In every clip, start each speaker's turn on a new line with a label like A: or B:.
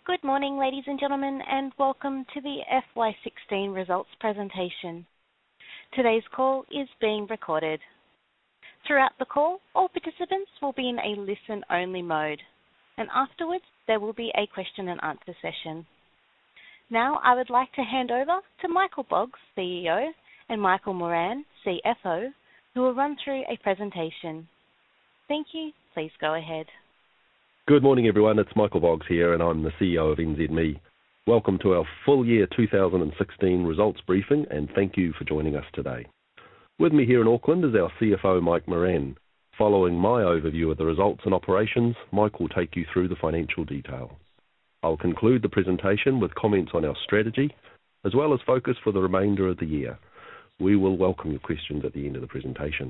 A: Good morning, ladies and gentlemen, and welcome to the FY16 results presentation. Today's call is being recorded. Throughout the call, all participants will be in a listen-only mode, and afterwards there will be a question and answer session. Now I would like to hand over to Michael Boggs, CEO, and Michael Moran, CFO, who will run through a presentation. Thank you. Please go ahead.
B: Good morning, everyone. It's Michael Boggs here, and I'm the CEO of NZME. Welcome to our full year 2016 results briefing, and thank you for joining us today. With me here in Auckland is our CFO, Mike Moran. Following my overview of the results and operations, Mike will take you through the financial detail. I'll conclude the presentation with comments on our strategy, as well as focus for the remainder of the year. We will welcome your questions at the end of the presentation.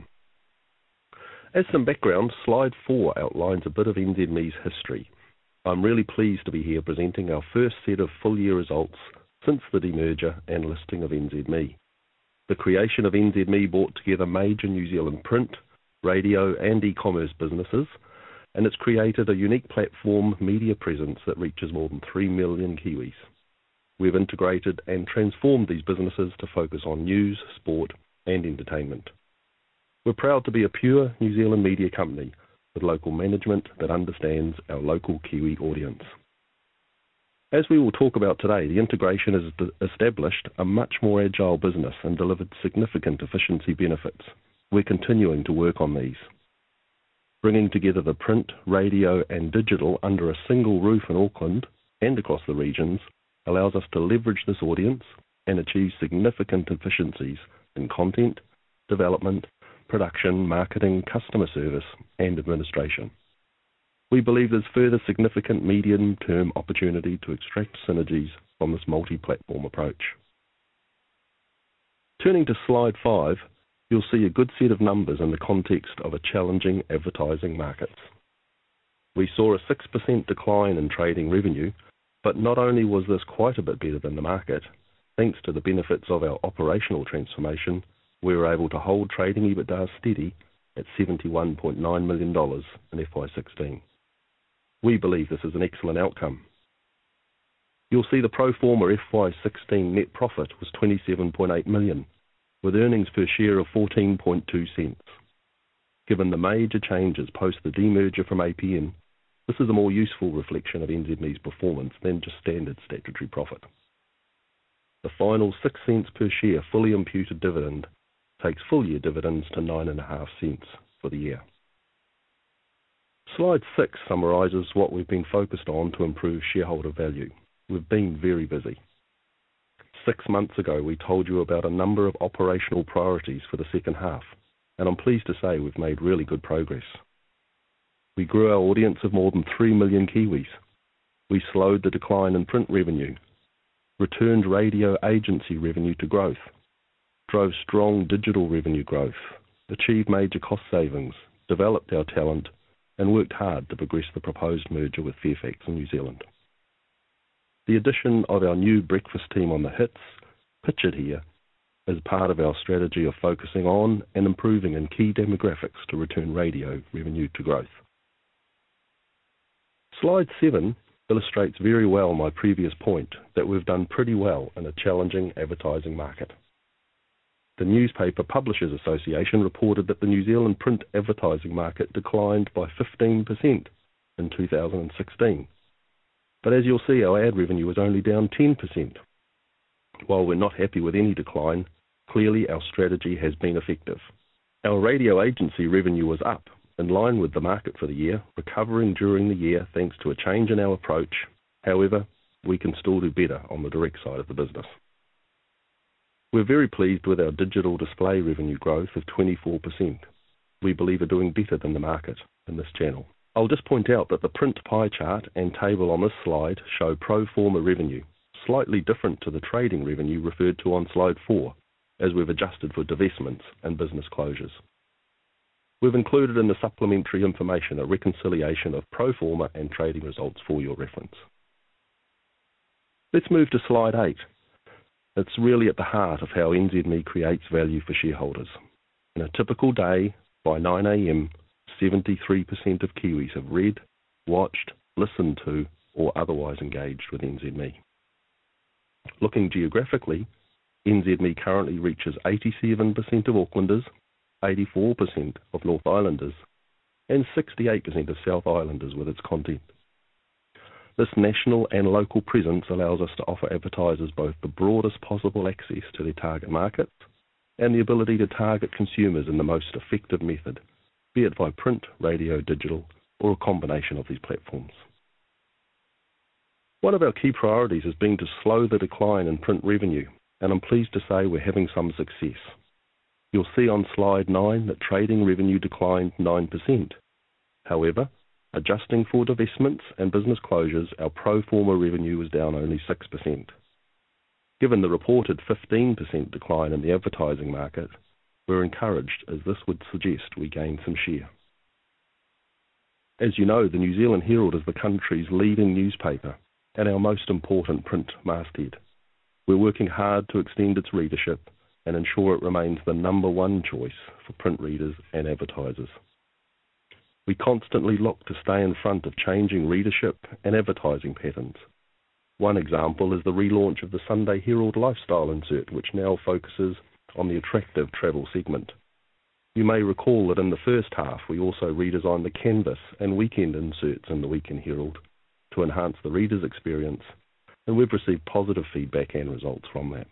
B: As some background, slide 4 outlines a bit of NZME's history. I'm really pleased to be here presenting our first set of full year results since the demerger and listing of NZME. The creation of NZME brought together major New Zealand print, radio and e-commerce businesses, and it's created a unique platform media presence that reaches more than 3 million Kiwis. We've integrated and transformed these businesses to focus on news, sport and entertainment. We're proud to be a pure New Zealand media company with local management that understands our local Kiwi audience. As we will talk about today, the integration has established a much more agile business and delivered significant efficiency benefits. We're continuing to work on these. Bringing together the print, radio and digital under a single roof in Auckland and across the regions allows us to leverage this audience and achieve significant efficiencies in content, development, production, marketing, customer service and administration. We believe there's further significant medium-term opportunity to extract synergies from this multi-platform approach. Turning to slide 5, you'll see a good set of numbers in the context of a challenging advertising market. We saw a 6% decline in trading revenue, but not only was this quite a bit better than the market, thanks to the benefits of our operational transformation, we were able to hold trading EBITDA steady at $71.9 million in FY16. We believe this is an excellent outcome. You'll see the pro forma FY16 net profit was $27.8 million, with earnings per share of 14.2 cents. Given the major changes post the demerger from APN, this is a more useful reflection of NZME's performance than just standard statutory profit. The final 6 cents per share fully imputed dividend takes full year dividends to 9.5 cents for the year. Slide 6 summarises what we've been focused on to improve shareholder value. We've been very busy. 6 months ago we told you about a number of operational priorities for the second half, and I'm pleased to say we've made really good progress. We grew our audience of more than 3 million Kiwis. We slowed the decline in print revenue, returned radio agency revenue to growth, drove strong digital revenue growth, achieved major cost savings, developed our talent, and worked hard to progress the proposed merger with Fairfax in New Zealand. The addition of our new breakfast team on the hits, pictured here, is part of our strategy of focusing on and improving in key demographics to return radio revenue to growth. Slide 7 illustrates very well my previous point that we've done pretty well in a challenging advertising market. The Newspaper Publishers Association reported that the New Zealand print advertising market declined by 15% in 2016. But as you'll see, our ad revenue was only down 10%. While we're not happy with any decline, clearly our strategy has been effective. Our radio agency revenue was up, in line with the market for the year, recovering during the year thanks to a change in our approach. However, we can still do better on the direct side of the business. We're very pleased with our digital display revenue growth of 24%. We believe we're doing better than the market in this channel. I'll just point out that the print pie chart and table on this slide show pro forma revenue, slightly different to the trading revenue referred to on slide 4, as we've adjusted for divestments and business closures. We've included in the supplementary information a reconciliation of pro forma and trading results for your reference. Let's move to slide 8. It's really at the heart of how NZME creates value for shareholders. In a typical day, by 9 a.m, 73% of Kiwis have read, watched, listened to, or otherwise engaged with NZME. Looking geographically, NZME currently reaches 87% of Aucklanders, 84% of North Islanders, and 68% of South Islanders with its content. This national and local presence allows us to offer advertisers both the broadest possible access to their target markets and the ability to target consumers in the most effective method, be it by print, radio, digital, or a combination of these platforms. One of our key priorities has been to slow the decline in print revenue, and I'm pleased to say we're having some success. You'll see on slide 9 that trading revenue declined 9%. However, adjusting for divestments and business closures, our pro forma revenue was down only 6%. Given the reported 15% decline in the advertising market, we're encouraged as this would suggest we gained some share. As you know, the New Zealand Herald is the country's leading newspaper and our most important print masthead. We're working hard to extend its readership and ensure it remains the number one choice for print readers and advertisers. We constantly look to stay in front of changing readership and advertising patterns. One example is the relaunch of the Sunday Herald lifestyle insert, which now focuses on the attractive travel segment. You may recall that in the first half we also redesigned the canvas and weekend inserts in the Weekend Herald to enhance the reader's experience, and we've received positive feedback and results from that.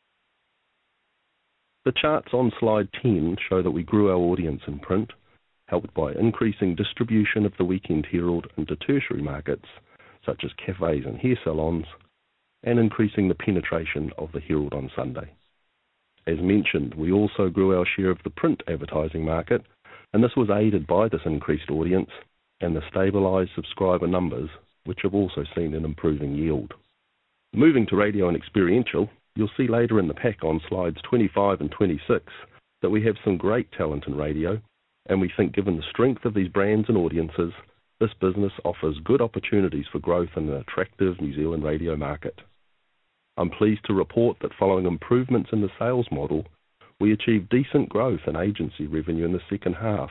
B: The charts on slide 10 show that we grew our audience in print, helped by increasing distribution of the Weekend Herald into tertiary markets, such as cafes and hair salons, and increasing the penetration of the Herald on Sunday. As mentioned, we also grew our share of the print advertising market, and this was aided by this increased audience and the stabilised subscriber numbers, which have also seen an improving yield. Moving to radio and experiential, you'll see later in the pack on slides 25 and 26 that we have some great talent in radio, and we think given the strength of these brands and audiences, this business offers good opportunities for growth in an attractive New Zealand radio market. I'm pleased to report that following improvements in the sales model, we achieved decent growth in agency revenue in the second half.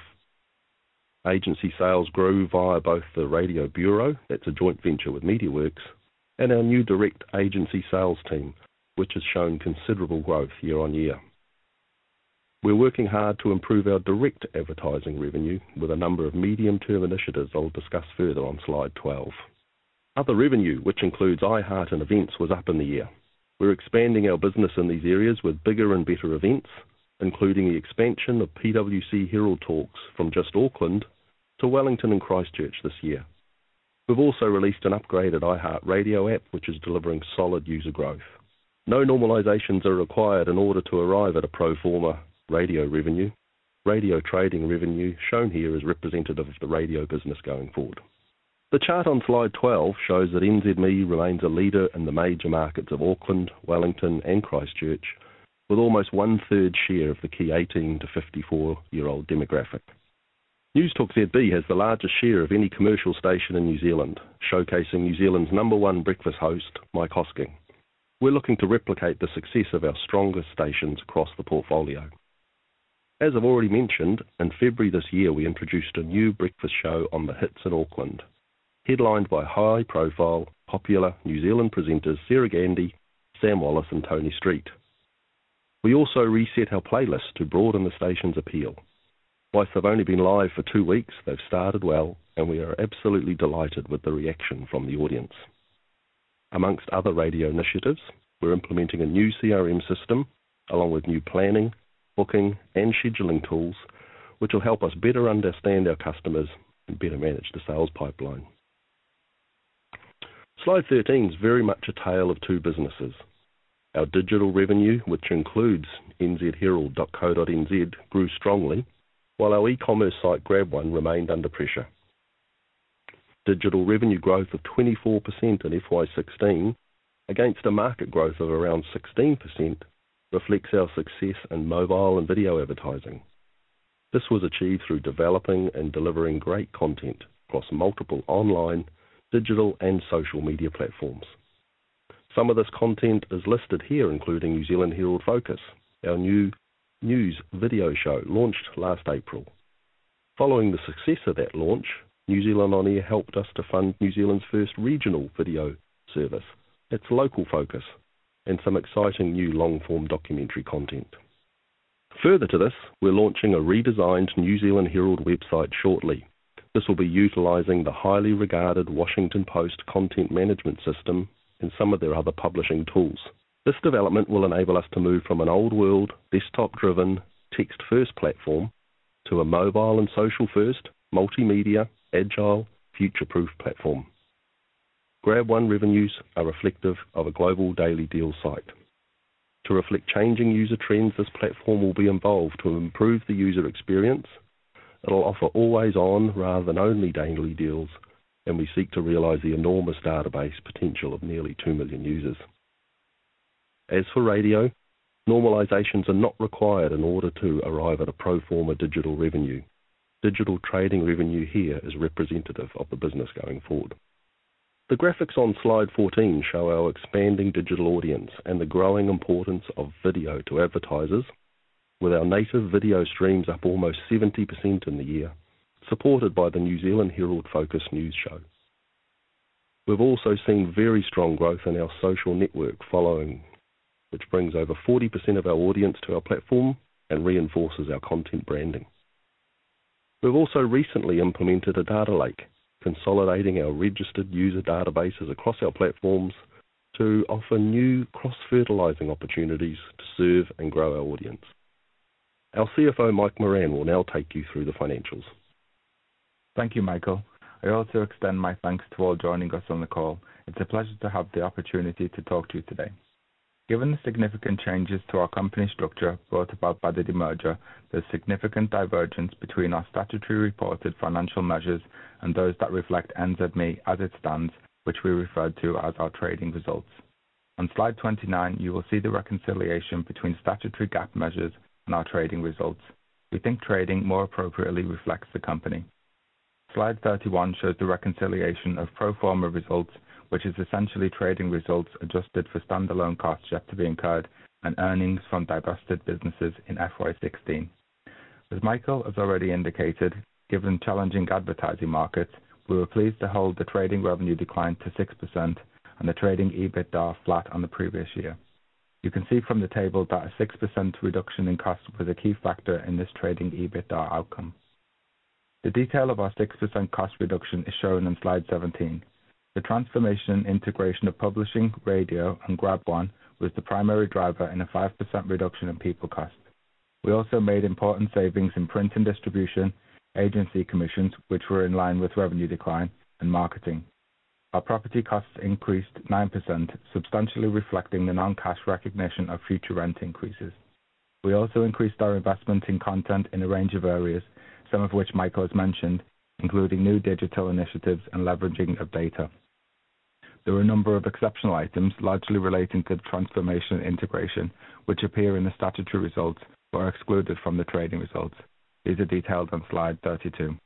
B: Agency sales grew via both the Radio Bureau, that's a joint venture with MediaWorks, and our new direct agency sales team, which has shown considerable growth year on year. We're working hard to improve our direct advertising revenue with a number of medium-term initiatives I'll discuss further on slide 12. Other revenue, which includes iHeart and events, was up in the year. We're expanding our business in these areas with bigger and better events, including the expansion of PwC Herald Talks from just Auckland to Wellington and Christchurch this year. We've also released an upgraded iHeart Radio app, which is delivering solid user growth. No normalisations are required in order to arrive at a pro forma radio revenue. Radio trading revenue shown here is representative of the radio business going forward. The chart on slide 12 shows that NZME remains a leader in the major markets of Auckland, Wellington and Christchurch, with almost 1/3 share of the key 18 to 54-year-old demographic. Newstalk ZB has the largest share of any commercial station in New Zealand, showcasing New Zealand's #1 breakfast host, Mike Hosking. We're looking to replicate the success of our strongest stations across the portfolio. As I've already mentioned, in February this year we introduced a new breakfast show on the Hits in Auckland, headlined by high-profile, popular New Zealand presenters Sarah Gandy, Sam Wallace and Tony Street. We also reset our playlist to broaden the station's appeal. Whilst they've only been live for 2 weeks, they've started well, and we are absolutely delighted with the reaction from the audience. Amongst other radio initiatives, we're implementing a new CRM system, along with new planning, booking and scheduling tools, which will help us better understand our customers and better manage the sales pipeline. Slide 13 is very much a tale of two businesses. Our digital revenue, which includes nzherald.co.nz, grew strongly, while our e-commerce site GrabOne remained under pressure. Digital revenue growth of 24% in FY16 against a market growth of around 16% reflects our success in mobile and video advertising. This was achieved through developing and delivering great content across multiple online, digital and social media platforms. Some of this content is listed here, including New Zealand Herald Focus, our new news video show launched last April. Following the success of that launch, New Zealand On Air helped us to fund New Zealand's first regional video service. It's local focus and some exciting new long-form documentary content. Further to this, we're launching a redesigned New Zealand Herald website shortly. This will be utilising the highly regarded Washington Post content management system and some of their other publishing tools. This development will enable us to move from an old-world, desktop-driven, text-first platform to a mobile and social-first, multimedia, agile, future-proof platform. GrabOne revenues are reflective of a global daily deal site. To reflect changing user trends, this platform will be involved to improve the user experience. It'll offer always-on rather than only daily deals, and we seek to realise the enormous database potential of nearly 2 million users. As for radio, normalisations are not required in order to arrive at a pro forma digital revenue. Digital trading revenue here is representative of the business going forward. The graphics on slide 14 show our expanding digital audience and the growing importance of video to advertisers, with our native video streams up almost 70% in the year, supported by the New Zealand Herald Focus news show. We've also seen very strong growth in our social network following, which brings over 40% of our audience to our platform and reinforces our content branding. We've also recently implemented a data lake, consolidating our registered user databases across our platforms to offer new cross-fertilising opportunities to serve and grow our audience. Our CFO, Mike Moran, will now take you through the financials.
C: Thank you, Michael. I also extend my thanks to all joining us on the call. It's a pleasure to have the opportunity to talk to you today. Given the significant changes to our company structure brought about by the demerger, there's significant divergence between our statutory reported financial measures and those that reflect NZME as it stands, which we refer to as our trading results. On slide 29, you will see the reconciliation between statutory GAAP measures and our trading results. We think trading more appropriately reflects the company. Slide 31 shows the reconciliation of pro forma results, which is essentially trading results adjusted for standalone costs yet to be incurred and earnings from divested businesses in FY16. As Michael has already indicated, given challenging advertising markets, we were pleased to hold the trading revenue decline to 6% and the trading EBITDA flat on the previous year. You can see from the table that a 6% reduction in cost was a key factor in this trading EBITDA outcome. The detail of our 6% cost reduction is shown on slide 17. The transformation and integration of publishing, radio, and GrabOne was the primary driver in a 5% reduction in people costs. We also made important savings in print and distribution, agency commissions, which were in line with revenue decline, and marketing. Our property costs increased 9%, substantially reflecting the non-cash recognition of future rent increases. We also increased our investment in content in a range of areas, some of which Michael has mentioned, including new digital initiatives and leveraging of data. There were a number of exceptional items, largely relating to the transformation and integration, which appear in the statutory results but are excluded from the trading results. These are detailed on slide 32.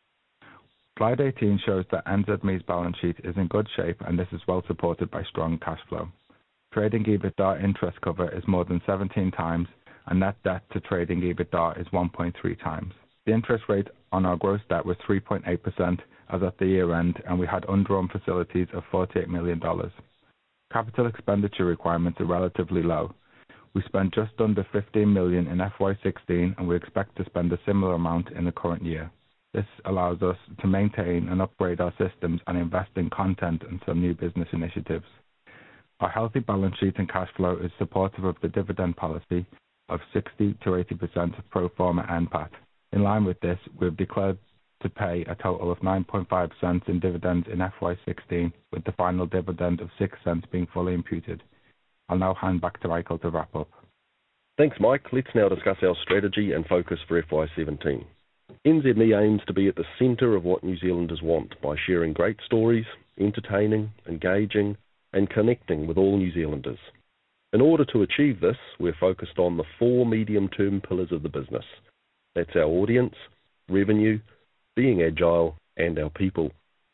C: Slide 18 shows that NZME's balance sheet is in good shape, and this is well supported by strong cash flow. Trading EBITDA interest cover is more than 17 times, and net debt to trading EBITDA is 1.3 times. The interest rate on our gross debt was 3.8% as at the year end, and we had undrawn facilities of $48 million. Capital expenditure requirements are relatively low. We spent just under $15 million in FY16, and we expect to spend a similar amount in the current year. This allows us to maintain and upgrade our systems and invest in content and some new business initiatives. Our healthy balance sheet and cash flow is supportive of the dividend policy of 60 to 80% of pro forma NPAT. In line with this, we have declared to pay a total of 9.5 cents in dividends in FY16, with the final dividend of 6 cents being fully imputed. I'll now hand back to Michael to wrap up.
B: Thanks, Mike. Let's now discuss our strategy and focus for FY17. NZME aims to be at the centre of what New Zealanders want by sharing great stories, entertaining, engaging, and connecting with all New Zealanders. In order to achieve this, we're focused on the 4 medium-term pillars of the business. That's our audience, revenue, being agile, and our people.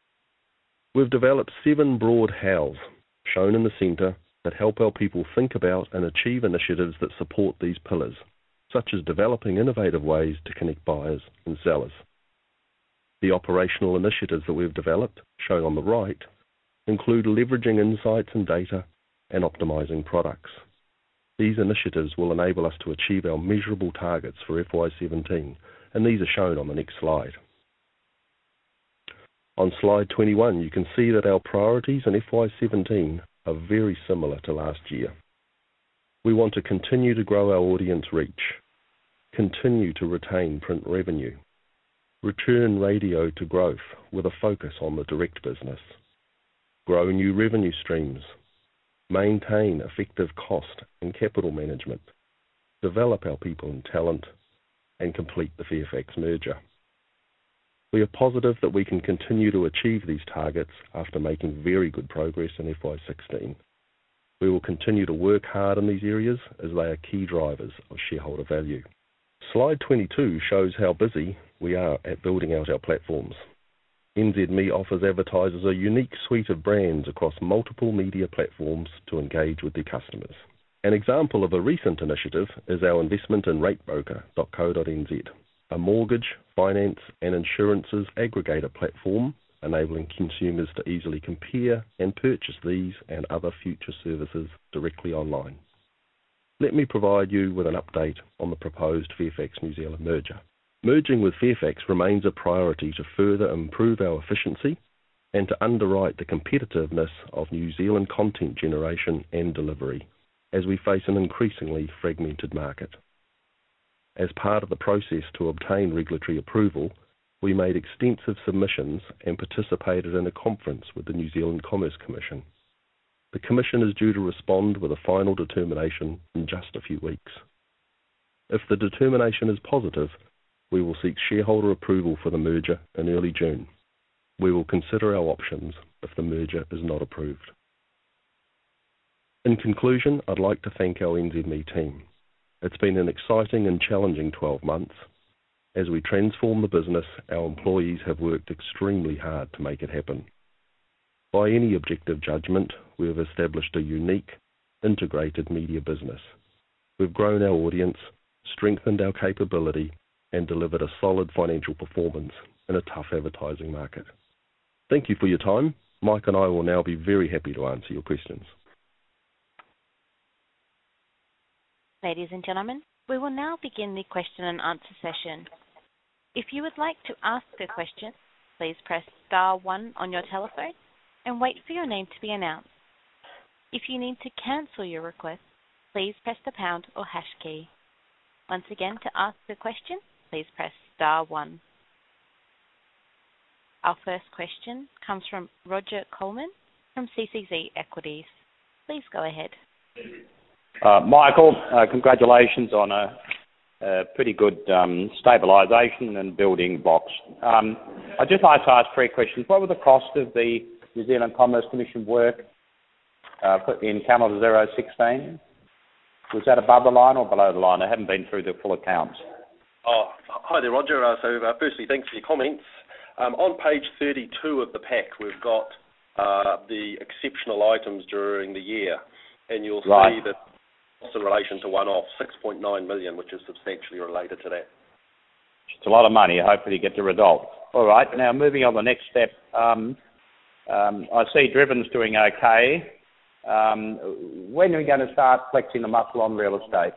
B: We've developed 7 broad hows, shown in the centre, that help our people think about and achieve initiatives that support these pillars, such as developing innovative ways to connect buyers and sellers. The operational initiatives that we've developed, shown on the right, include leveraging insights and data and optimizing products. These initiatives will enable us to achieve our measurable targets for FY17, and these are shown on the next slide. On slide 21, you can see that our priorities in FY17 are very similar to last year. We want to continue to grow our audience reach, continue to retain print revenue, return radio to growth with a focus on the direct business, grow new revenue streams, maintain effective cost and capital management, develop our people and talent, and complete the Fairfax merger. We are positive that we can continue to achieve these targets after making very good progress in FY16. We will continue to work hard in these areas as they are key drivers of shareholder value. Slide 22 shows how busy we are at building out our platforms. NZME offers advertisers a unique suite of brands across multiple media platforms to engage with their customers. An example of a recent initiative is our investment in ratebroker.co.nz, a mortgage, finance and insurances aggregator platform enabling consumers to easily compare and purchase these and other future services directly online. Let me provide you with an update on the proposed Fairfax New Zealand merger. Merging with Fairfax remains a priority to further improve our efficiency and to underwrite the competitiveness of New Zealand content generation and delivery as we face an increasingly fragmented market. As part of the process to obtain regulatory approval, we made extensive submissions and participated in a conference with the New Zealand Commerce Commission. The Commission is due to respond with a final determination in just a few weeks. If the determination is positive, we will seek shareholder approval for the merger in early June. We will consider our options if the merger is not approved. In conclusion, I'd like to thank our NZME team. It's been an exciting and challenging 12 months. As we transform the business, our employees have worked extremely hard to make it happen. By any objective judgment, we have established a unique, integrated media business. We've grown our audience, strengthened our capability, and delivered a solid financial performance in a tough advertising market. Thank you for your time. Mike and I will now be very happy to answer your questions.
A: Ladies and gentlemen, we will now begin the question and answer session. If you would like to ask a question, please press star 1 on your telephone and wait for your name to be announced. If you need to cancel your request, please press the pound or hash key. Once again, to ask a question, please press star 1. Our first question comes from Roger Coleman from CCZ Equities. Please go ahead.
D: Michael, congratulations on a pretty good stabilisation and building blocks. I'd just like to ask 3 questions. What were the cost of the New Zealand Commerce Commission work in calendar 016? Was that above the line or below the line? I haven't been through the full accounts.
B: Hi there, Roger. Firstly, thanks for your comments. On page 32 of the pack, we've got the exceptional items during the year, and you'll see that it's in relation to one-off 6.9 million, which is substantially related to that.
D: It's a lot of money. Hopefully you get the result. All right, now moving on to the next step. I see Driven's doing okay. When are we going to start flexing the muscle on real estate?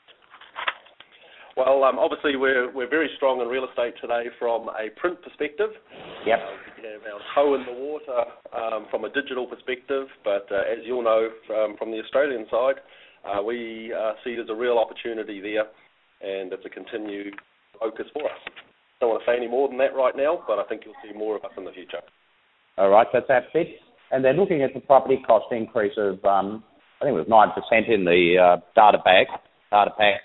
B: Well, obviously we're very strong in real estate today from a print perspective.
D: Yep.
B: We have our toe in the water from a digital perspective, but as you'll know from the Australian side, we see there's a real opportunity there, and it's a continued focus for us. Don't want to say any more than that right now, but I think you'll see more of us in the future. All
D: right, that's that bit. And then looking at the property cost increase of, I think it was 9% in the data pack.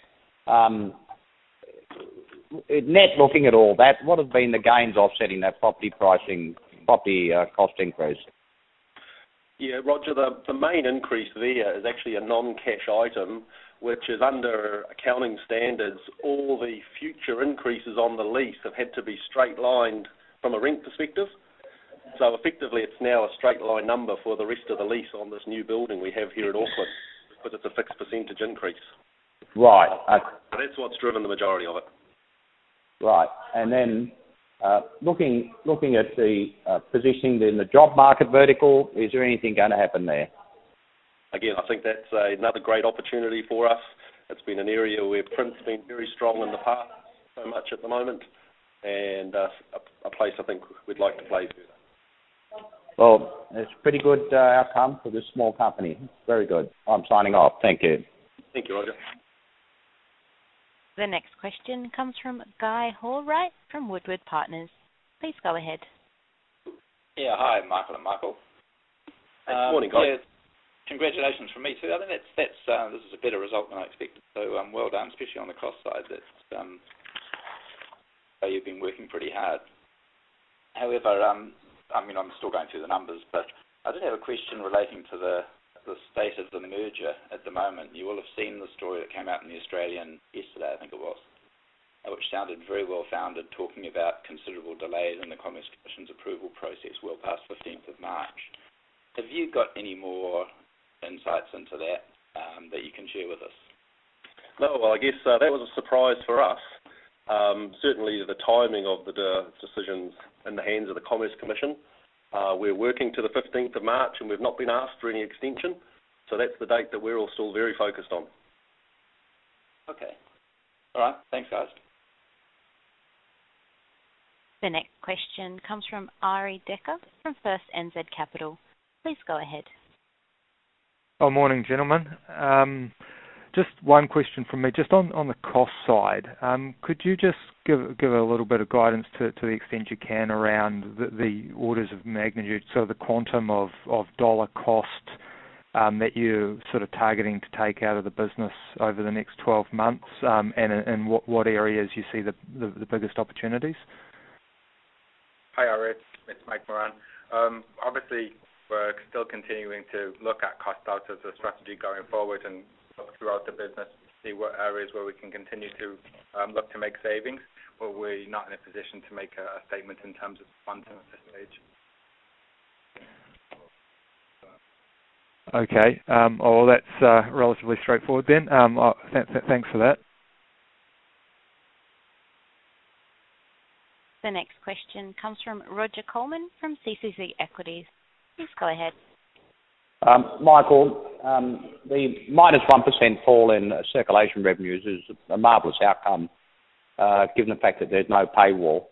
D: Net, looking at all that, what have been the gains offsetting that property cost increase?
B: Yeah, Roger, the main increase there is actually a non-cash item, which is under accounting standards. All the future increases on the lease have had to be straight-lined from a rent perspective. So effectively, it's now a straight-line number for the rest of the lease on this new building we have here at Auckland, because it's a fixed percentage increase.
D: Right.
B: That's what's driven the majority of it.
D: Right. And then Looking at the positioning in the job market vertical, is there anything going to happen there?
B: Again, I think that's another great opportunity for us. It's been an area where print's been very strong in the past, so much at the moment, and a place I think we'd like to play further.
D: Well, it's a pretty good outcome for this small company. Very good. I'm signing off. Thank you.
B: Thank you, Roger.
A: The next question comes from Guy Hallwright from Woodward Partners. Please go ahead.
E: Yeah, hi, Michael and Michael.
B: Good morning, Guy.
E: Yeah, congratulations from me too. I think this is a better result than I expected. So well done, especially on the cost side. You've been working pretty hard. However, I'm still going through the numbers, but I did have a question relating to the state of the merger at the moment. You will have seen the story that came out in the Australian yesterday, I think it was, which sounded very well founded, talking about considerable delays in the Commerce Commission's approval process well past 15th of March. Have you got any more insights into that that you can share with us?
B: No, well, I guess that was a surprise for us. Certainly the timing of the decisions in the hands of the Commerce Commission. We're working to the 15th of March and we've not been asked for any extension, so that's the date that we're all still very focused on.
E: Okay. All right. Thanks, guys.
A: The next question comes from Ari Decker from First NZ Capital. Please go ahead.
F: Oh, morning, gentlemen. Just one question from me, just on the cost side. Could you just give a little bit of guidance to the extent you can around the orders of magnitude, so the quantum of dollar cost that you're sort of targeting to take out of the business over the next 12 months, and what areas you see the biggest opportunities?
C: Hi, Ari. It's Mike Moran. Obviously, we're still continuing to look at cost out as a strategy going forward and look throughout the business to see what areas where we can continue to look to make savings, but we're not in a position to make a statement in terms of quantum at this stage.
F: Okay. Well, that's relatively straightforward then. Thanks for that.
A: The next question comes from Roger Coleman from CCZ Equities. Please go ahead.
D: Michael, the minus 1% fall in circulation revenues is a marvellous outcome, given the fact that there's no paywall.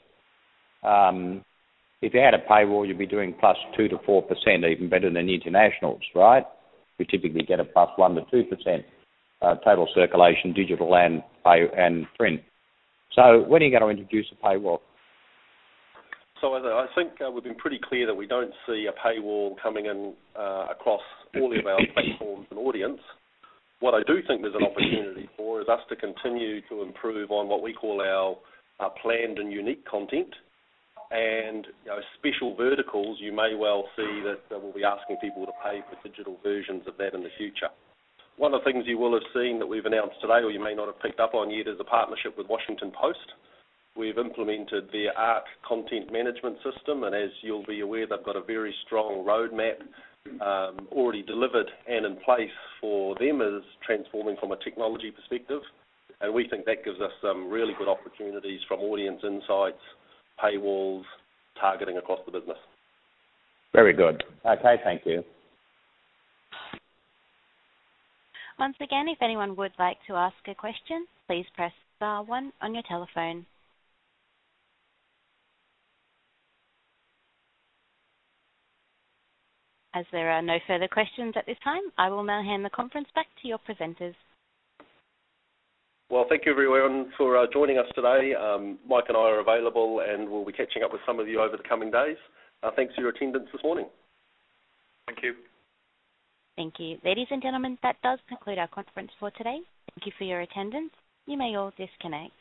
D: If you had a paywall, you'd be doing plus 2 to 4%, even better than internationals, right? We typically get a plus 1 to 2% total circulation, digital and print. So when are you going to introduce a paywall?
B: So I think we've been pretty clear that we don't see a paywall coming in across all of our platforms and audience. What I do think there's an opportunity for is us to continue to improve on what we call our planned and unique content. And special verticals, you may well see that we'll be asking people to pay for digital versions of that in the future. One of the things you will have seen that we've announced today, or you may not have picked up on yet, is a partnership with Washington Post. We've implemented their art content management system, and as you'll be aware, they've got a very strong roadmap already delivered and in place for them as transforming from a technology perspective. And we think that gives us some really good opportunities from audience insights, paywalls, targeting across the business.
D: Very good. Okay, thank you.
A: Once again, if anyone would like to ask a question, please press star 1 on your telephone. As there are no further questions at this time, I will now hand the conference back to your presenters.
B: Well, thank you everyone for joining us today. Mike and I are available and we'll be catching up with some of you over the coming days. Thanks for your attendance this morning.
C: Thank you.
A: Thank you. Ladies and gentlemen, that does conclude our conference for today. Thank you for your attendance. You may all disconnect.